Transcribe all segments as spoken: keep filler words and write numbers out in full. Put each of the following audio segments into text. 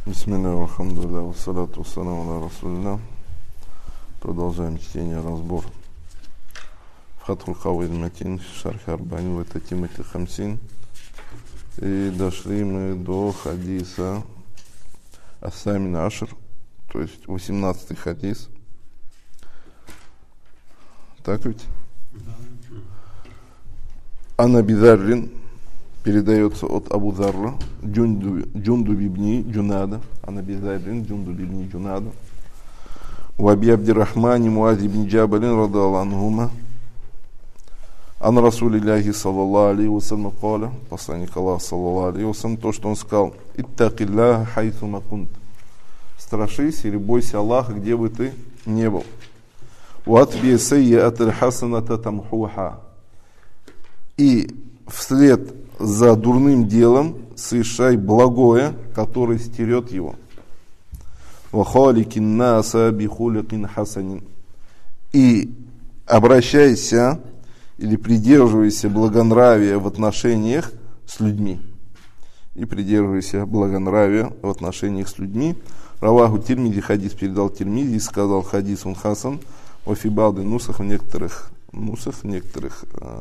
Бисмилля, алхамдулилля, вассалату вассаламу аля расулилля. Продолжаем чтение, разбор Фатхуль Кавид Матин, Шархи Арбаин, Вататимати Хамсин. И дошли мы до хадиса Ас-Самин Ашр, то есть восемнадцатый хадис. Так ведь? Ан Аби Заррин передается от Абу Зарра, Джундуб ибн Джунада, Ан Аби Заррин, Джундуб ибн Джунада, у Аби Абдирахмани Муаз ибн Джабалин радаллаху анхума, ан Расулилляхи саллаллаху алейхи вассалям каля, посланник Аллаха саллаллаху алейхи вассалям, то, что он сказал: иттакилляха хайсума кунт, страшись или бойся Аллаха, где бы ты не был. Ватби сайя'ат аль-хасаната тамхуха, и вслед за дурным делом совершай благое, которое стерет его. Вахаликин наса бихуликин хасанин, и обращайся или придерживайся благонравия в отношениях с людьми. И придерживайся благонравия в отношениях с людьми. Раваху Тирмизи, хадис передал Тирмизи и сказал: хадис он хасан, офибалды нусах, в некоторых нусах, в некоторых э,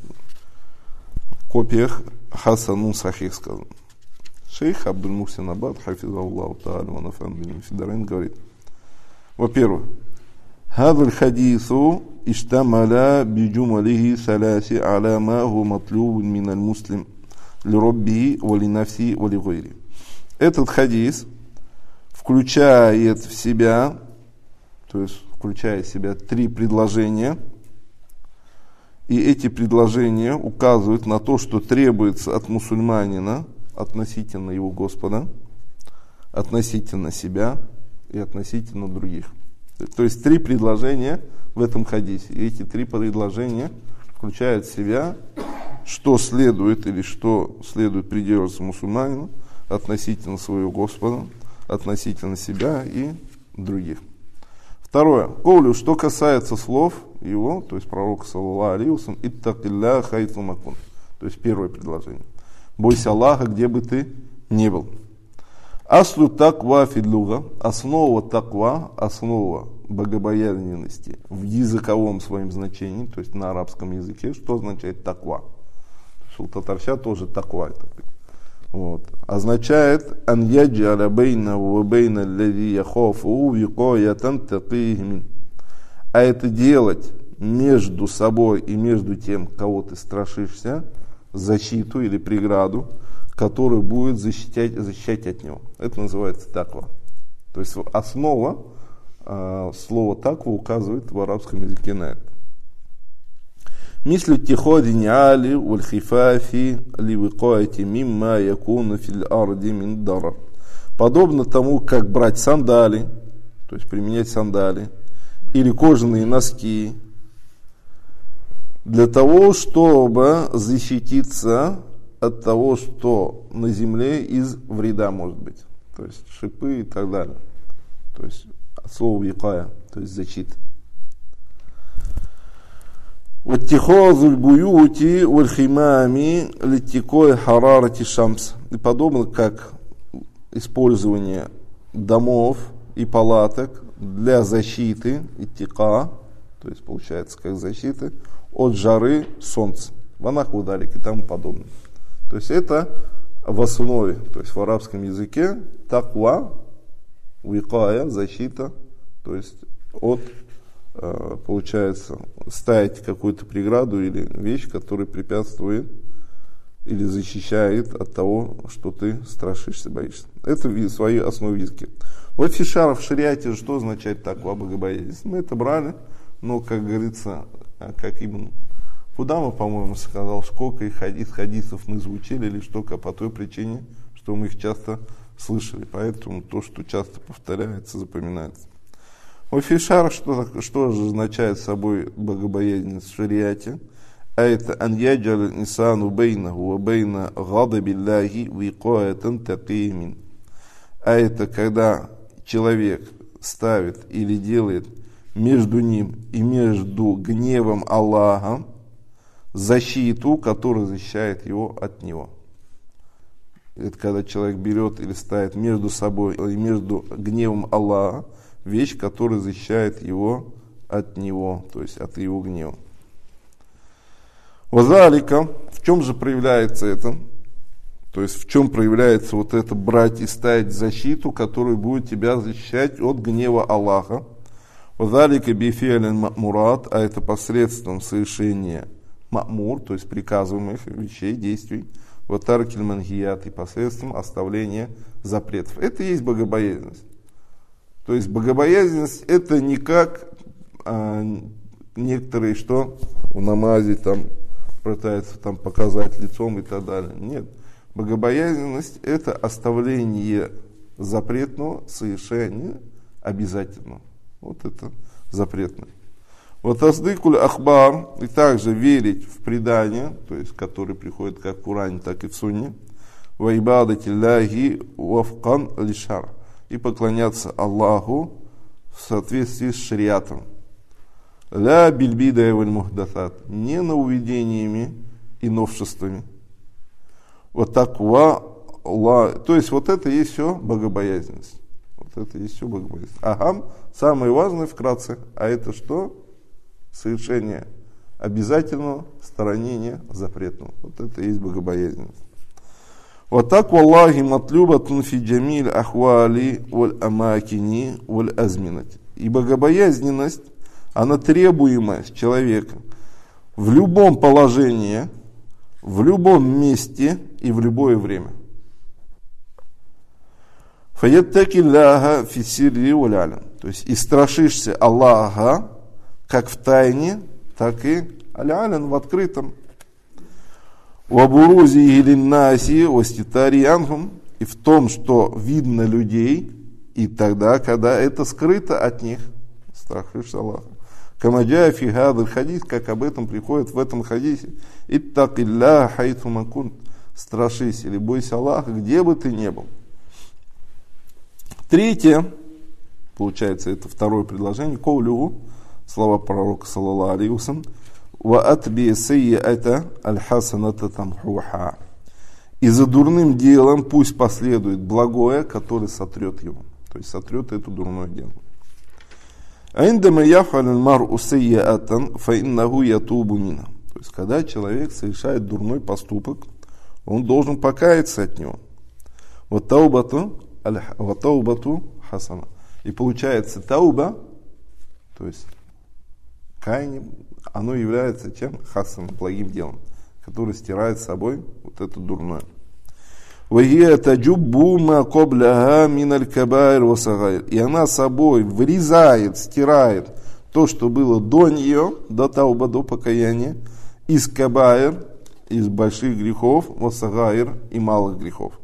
копиях хасану сахих сказано. Шейх Абдуль Мухсин Абад, хафизаллаху та'аля ва нафа'ана бихи фид-дарайн, говорит: во-первых, هذا الحديث اشتمل بجمله ثلاث على ما هو مطلوب من المسلم لربه ولنفسه ولغيره. Этот хадис включает в себя, то есть включает в себя три предложения, и эти предложения указывают на то, что требуется от мусульманина относительно его Господа, относительно себя и относительно других. То есть три предложения в этом хадисе. И эти три предложения включают в себя, что следует или что следует придерживаться мусульманину относительно своего Господа, относительно себя и других. Второе. Коулю, что касается слов его, то есть пророка саллаллаху алейхи вассалям, иттакилляха хайсума кунт. То есть первое предложение. Бойся Аллаха, где бы ты ни был. Аслу таква фидлуга, основа таква, основа богобоязненности в языковом своем значении, то есть на арабском языке, что означает таква? У татарча тоже таква. Вот. Означает ан яджаля бейнаху ва бейна аллази яхафуху викаятан такийхи мин. А это делать между собой и между тем, кого ты страшишься, защиту или преграду, который будет защищать, защищать от него. Это называется таква. То есть основа э, слова таква указывает в арабском языке на это. Мислю тиходи ниали вальхифафи ливикаати мимма якуна фил арди мин дарар. Подобно тому, как брать сандали, то есть применять сандали, или кожаные носки, для того, чтобы защититься от того, что на земле из вреда может быть. То есть шипы и так далее. То есть от слова викая, то есть защита. Ваттихазуль буюти вальхимами литтикой харарати шамс. И подобно как использование домов и палаток для защиты иттика, то есть получается как защиты от жары солнца, ванах удалик и тому подобное. То есть это в основе, то есть в арабском языке таква, викая, защита, то есть от, получается, ставить какую-то преграду или вещь, которая препятствует или защищает от того, что ты страшишься, боишься. Это в своей основе языке. Вот фишар в шариате, что означает таква, богобоязненность? Мы это брали, но, как говорится, как Ибн Кудама, по-моему, сказал, сколько их хадис, хадисов мы изучили, лишь только по той причине, что мы их часто слышали. Поэтому то, что часто повторяется, запоминается. Офишар, что, что же означает собой богобоязненность в шариате? А это ан яджаль нисану бейнаху ва бейна гадабилляхи викаятан такиймин. А это когда человек ставит или делает между ним и между гневом Аллаха защиту, которая защищает его от него. Это когда человек берет или ставит между собой и между гневом Аллаха вещь, которая защищает его от него, то есть от его гнева. Вазалика, в чем же проявляется это? То есть в чем проявляется вот это брать и ставить защиту, которая будет тебя защищать от гнева Аллаха. Вазалика бифиалин мамурат, а это посредством совершения мамур, то есть приказываемых вещей, действий. Ватаркиль мангият, и посредством оставления запретов. Это и есть богобоязненность. То есть богобоязненность это не как а, некоторые, что в намазе там пытаются там показать лицом и так далее. Нет. Богобоязненность это оставление запретного, совершение обязательного. Вот это запретное. Вот аздыкуль ахбар, и также верить в предания, то есть которые приходят как в Коране, так и в Сунне, ва ибадати ляхи вафкан лишар, и поклоняться Аллаху в соответствии с шариатом. Ля бильбида валь мухдасат, не нововведениями и новшествами. Вот таква, то есть вот это есть все богобоязненность. Вот это есть все богобоязненность. Агам, самое важное вкратце, а это что? Совершение обязательного, сторонения запретного. Вот это и есть богобоязненность. Вот так валлахи матлюбатун фи джамиль ахвали валь амакини валь азминати. И богобоязненность, она требуемая с человека в любом положении, в любом месте и в любое время. Фаяттакилляха фи сирри валь алям. То есть и страшишься Аллаха как в тайне, так и аль-алям в открытом. Вабурузи или наси оститари анхум, и в том, что видно людей, и тогда, когда это скрыто от них, страшишься Аллаха. Камаджая фи гадаль хадис, как об этом приходит в этом хадисе. Иттакилля хайту макун, страшись или бойся Аллаха, где бы ты ни был. Третье, получается, это второе предложение, коулю, слова пророка саллаллаху алейхи ва саллям, ва атби саййата аль-хасаната тамхуха. И за дурным делом пусть последует благое, которое сотрет его. То есть сотрет это дурное дело. Айндама яфаль аль-мар'у саййатан фа иннаху ятубу минха. То есть когда человек совершает дурной поступок, он должен покаяться от него. Вот таубату, вот таубату хасана. И получается тауба, то есть каяние, оно является чем? Хасан, благим делом, который стирает с собой вот это дурное. И она собой вырезает, стирает то, что было до нее, до тауба, до покаяния, из кабаир, из больших грехов, васагайр и малых грехов.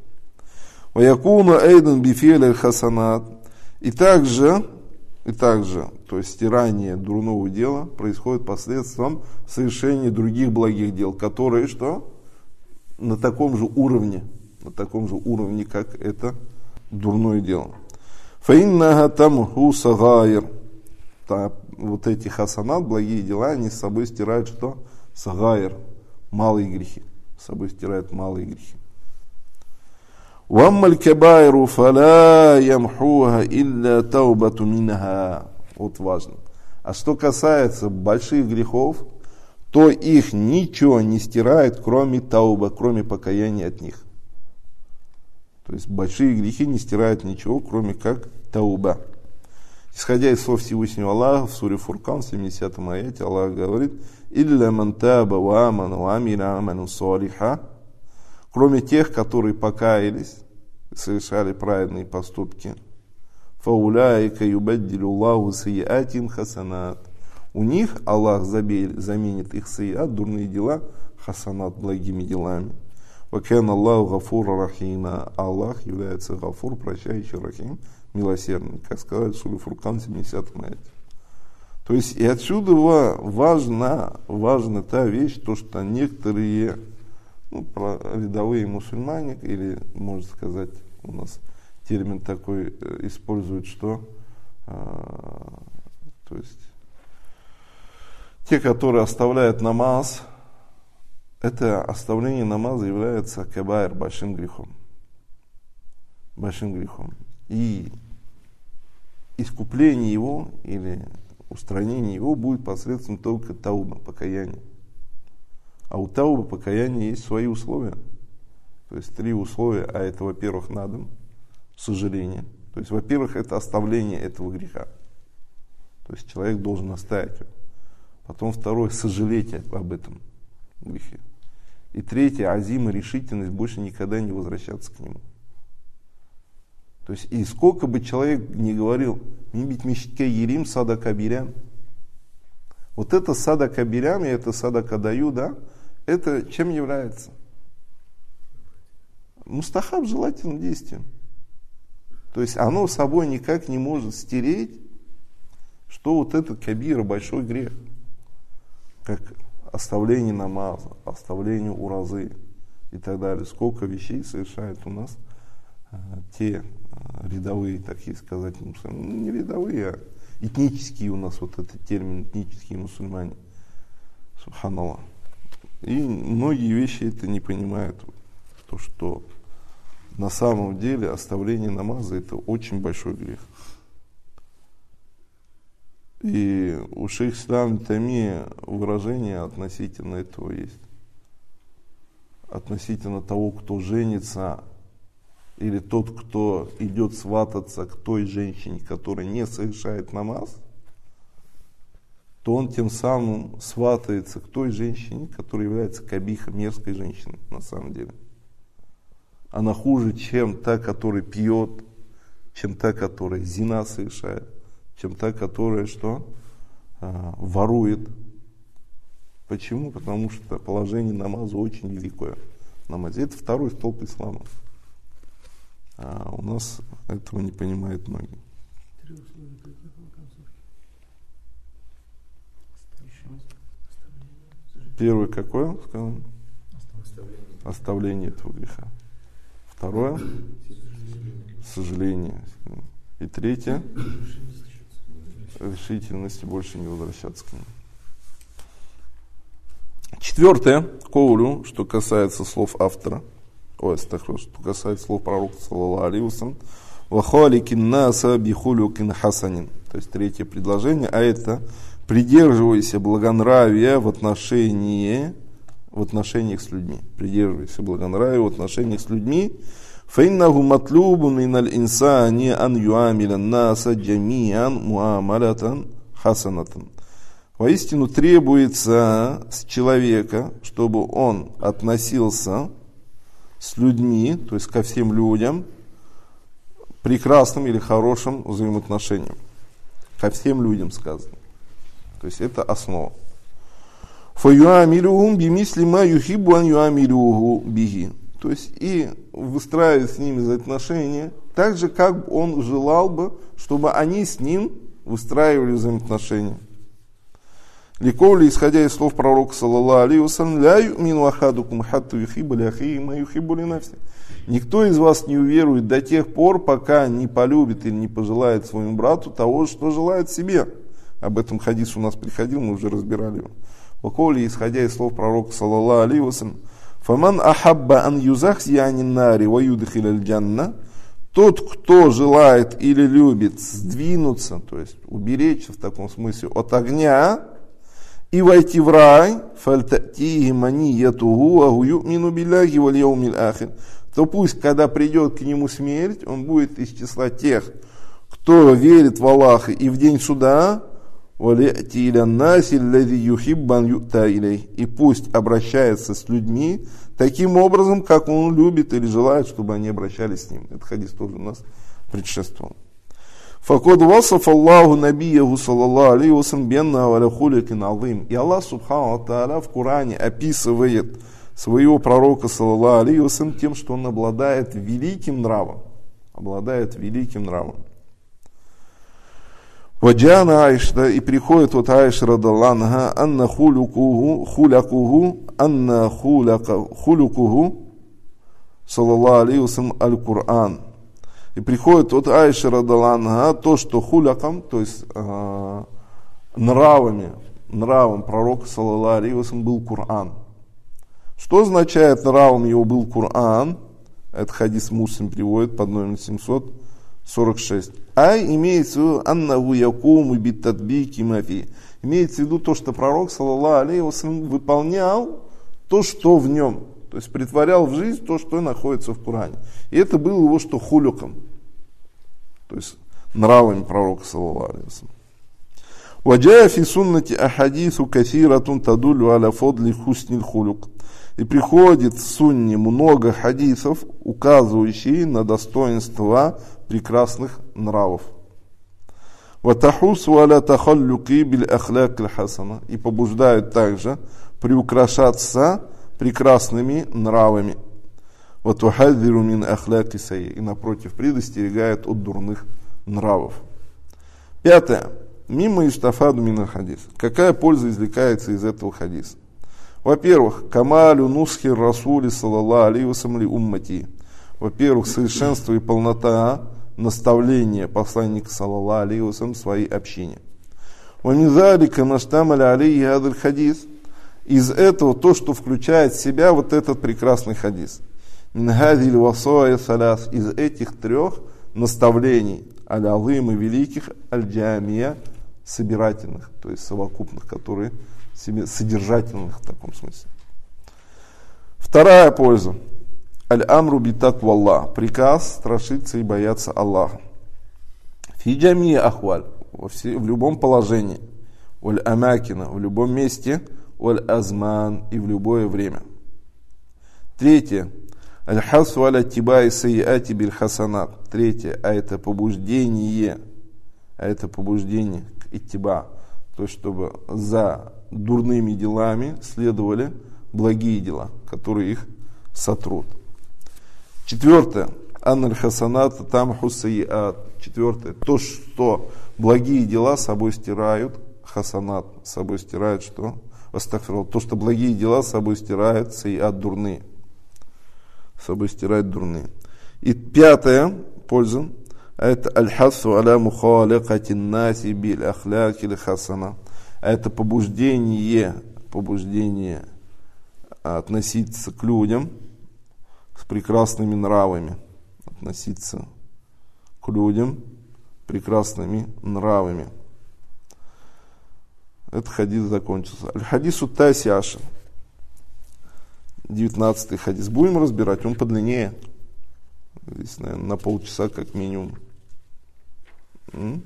И также И также, то есть стирание дурного дела происходит посредством совершения других благих дел, которые что? На таком же уровне, на таком же уровне, как это дурное дело. Фаиннага тамху сагайр. Вот эти хасанат, благие дела, они с собой стирают что? Сагайр, малые грехи. С собой стирают малые грехи. وَأَمَّا الْكَبَائِرُ فَلَا يَمْحُوهَا إِلَّا تَوْبَةٌ مِنْهَا. Вот важно. А что касается больших грехов, то их ничего не стирает, кроме тауба, кроме покаяния от них. То есть большие грехи не стирают ничего, кроме как тауба. Исходя из слов Всевышнего Аллаха, в суре Фуркан, в семидесятом аяте, Аллах говорит: «Илля ман таба ва амана ва амила амалан салиха». Кроме тех, которые покаялись, совершали праведные поступки. «Фауляйка юбаддилю Аллаху сайятим хасанат». У них Аллах заменит их сайят, дурные дела, хасанат, благими делами. «Вакян Аллаху гафура рахима». Аллах является гафур, прощающий, рахим, милосердный. Как сказали в суре Фуркан, семидесятом аяте. То есть и отсюда важна, важна та вещь, то, что некоторые... Ну, рядовые мусульмане, или, можно сказать, у нас термин такой используют, что, а, то есть, те, которые оставляют намаз, это оставление намаза является кабаир, большим грехом. большим грехом. И искупление его или устранение его будет посредством только тауба, покаяния. А у тауба, покаяния, есть свои условия. То есть три условия, а это, во-первых, надо, сожаление. То есть, во-первых, это оставление этого греха. То есть человек должен оставить его. Потом второе, сожалеть об этом грехе. И третье, азима, решительность больше никогда не возвращаться к нему. То есть, и сколько бы человек ни говорил, мибит мишке ерим сада кабирям. Вот это сада кабирям, и это сада кадаю, да, это чем является? Мустахаб, желательным действием. То есть оно собой никак не может стереть, что вот этот кабира, большой грех, как оставление намаза, оставление уразы и так далее. Сколько вещей совершают у нас а, те а, рядовые, такие сказать, мусульмане, ну, не рядовые, а этнические у нас, вот этот термин, этнические мусульмане. Субханаллах. И многие вещи это не понимают, то, что на самом деле оставление намаза это очень большой грех. И у шейх Ислам Тайми выражение относительно этого есть. Относительно того, кто женится, или тот, кто идет свататься к той женщине, которая не совершает намаз, то он тем самым сватается к той женщине, которая является кабиха, мерзкой женщиной на самом деле. Она хуже, чем та, которая пьет, чем та, которая зина совершает, чем та, которая что? А, ворует. Почему? Потому что положение намаза очень великое. Намазе это второй столб ислама. А у нас этого не понимают многие. Три условия каких в концовке? Первое какое? Сказано? Оставление. Оставление этого греха. Второе? Сожаление. И третье? Решительность больше не возвращаться к нему. Четвертое, коулю, что касается слов автора, ой, что касается слов пророка, саллаллаху алейхи ва саллям, вахаликин наса бихулюкин хасанин. То есть третье предложение, а это придерживайся благонравия в отношении, в отношениях с людьми. Придерживайся благонравия в отношениях с людьми. فإنه مطلوب من الإنسان أن يعامل الناس جميعا معاملة حسنة. Воистину требуется с человека, чтобы он относился с людьми, то есть ко всем людям, прекрасным или хорошим взаимоотношением. Ко всем людям сказано. То есть это основа. فَيُعَامِلُهُمْ بِمِثْلِ مَا يُحِبُّ أَنْ يُعَامِلُوهُ بِهِ. То есть и выстраивать с ними взаимоотношения так же, как он желал бы, чтобы они с ним выстраивали взаимоотношения. Ликоли, исходя из слов пророка, саллаллаху алейхи ва саллям, ля юмину ахадукум хатту юхибба ли ахихи ма юхиббу ли нафси. Никто из вас не уверует до тех пор, пока не полюбит или не пожелает своему брату того, что желает себе. Об этом хадис у нас приходил, мы уже разбирали его. Ликоли, исходя из слов пророка, саллаллаху алейхи ва саллям, фаман ахабба ан юзахзи анин нари ва юдхил аль джанна. Тот, кто желает или любит сдвинуться, то есть уберечься в таком смысле от огня, и войти в рай, фальтатихи маниятуху аху ю'мину билляхи валь яумил ахир, то пусть, когда придет к нему смерть, он будет из числа тех, кто верит в Аллаха и в день суда, вали'ти иля наси аллази юхиббан ю'та илей, и пусть обращается с людьми таким образом, как он любит или желает, чтобы они обращались с ним. Этот хадис тоже у нас предшествовал. Факод васаф Аллаху набияху саллаллаху алейхи ва саллям бенна ва хуликин азим. И Аллах субхану ва тааля в Коране описывает своего пророка саллаллаху алейхи ва саллям тем, что он обладает великим нравом. Обладает великим нравом. Ваджана Айша, и приходит вот Айша радаллаху анха, анна хулюкуху, хулякуху, анна хулюкуху, саллаллаху алейхи ва саллям аль-Кур'ан. И приходит вот Айша радаллаху анха, то, что хуляком, то есть э, нравами, нравом пророка саллаллаху алейхи ва саллям был Кур'ан. Что означает нравом его был Кур'ан? этот хадис Муслим приводит под номером семьсот сорок шесть. Ай, имеется в виду аннаху якуму битадбики мафи. Имеется в виду то, что пророк, саллаллаху алейхи ва саллям, выполнял то, что в нем. То есть притворял в жизнь то, что находится в Коране. И это было его что хулюком. То есть нравами пророка, саллаллаху алейхи ва саллям. وجاء في سنة أحاديث كثيرة تدل على فضل حسن الخلق. И приходит в сунне много хадисов, указывающие на достоинства прекрасных нравов. وتحث على تخلق بالأخلاق الحسنة. И побуждают также приукрашаться прекрасными нравами. وتحذر من أخلاق السيئة. И напротив, предостерегает от дурных нравов. Пятое. Мимо юстафаду мин аль-хадис. Какая польза извлекается из этого хадиса? Во-первых, камалю нусхи расули саллаллаху алейхи ва саллям ли уммати. Во-первых, совершенство и полнота наставления посланника саллаллаху алейхи ва саллям своей общине. Ва мин залика маштамаля алейхи хадаль хадис. Из этого то, что включает в себя вот этот прекрасный хадис. Мин хадиль васая салас. Из этих трех наставлений аль-азым и великих, аль-джамия, собирательных, то есть совокупных, которые содержательных в таком смысле. Вторая польза. Аль-амру битакваллах. Приказ страшиться и бояться Аллаха. Фи джамия ахваль. В любом положении. Валь-амакина. В любом месте. Валь-азман. И в любое время. Третье. Аль-хасу аля тибай сайяти биль хасанат. Третье. А это побуждение. А это побуждение к иттиба. То есть, чтобы за дурными делами следовали благие дела, которые их сотрут. Четвертое. Анналь хасанат тамху сайяат. Четвертое. То, что благие дела собой стирают хасанат. Собой стирают что? Астагфируллах. То, что благие дела собой стирают сайяат, дурные. Собой стирают дурные. И пятая польза. Это аль-хасу аля мухаликати наси биль ахляки ли хасана. Это побуждение, побуждение относиться к людям с прекрасными нравами. Относиться к людям с прекрасными нравами. Этот хадис закончился. Аль-хадису таси аша. девятнадцатый хадис. Будем разбирать, он подлиннее. Здесь, наверное, на полчаса как минимум. М?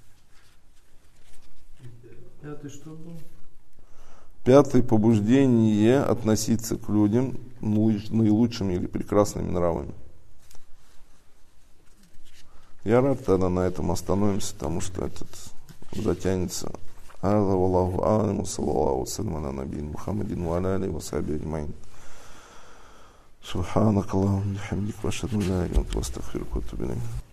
Пятый что был? Пятое побуждение относиться к людям наилучшими или прекрасными нравами. Я рад, тогда на этом остановимся, потому что этот затянется. Аза валлаху алейхи саллаллаху салям аля набийин Мухаммадин ва аля алейхи ва сахбихи аджмаин. Субханакаллахумма ва бихамдика ва ашхаду ан ла илаха илля анта астагфирука ва атубу илейк.